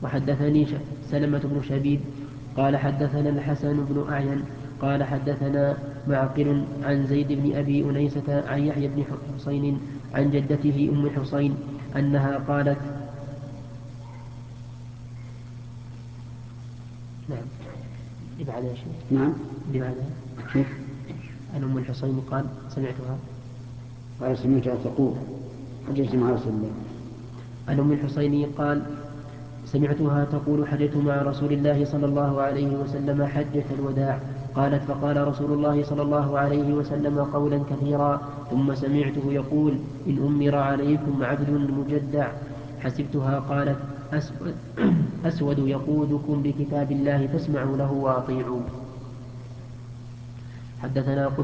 وحدثني سلمة بن شبيب قال حدثنا الحسن بن أعين قال حدثنا معقل عن زيد بن أبي أنيسة عن يحيى بن حسين عن جدته أم حسين أنها قالت نعم لبعد يا شيخ نعم لبعد شوف عن أم الحسين قال سمعتها قال سمعتها تقول حججت مع رسول الله. عن أم الحسين قال سمعتها تقول حججت مع رسول الله صلى الله عليه وسلم حجة الوداع. قالت فقال رسول الله صلى الله عليه وسلم قولا كثيرا ثم سمعته يقول إن أمر عليكم عبد مجدع. حسبتها قالت أسود, أسود يقودكم بكتاب الله فاسمعوا له وأطيعوا. حدثنا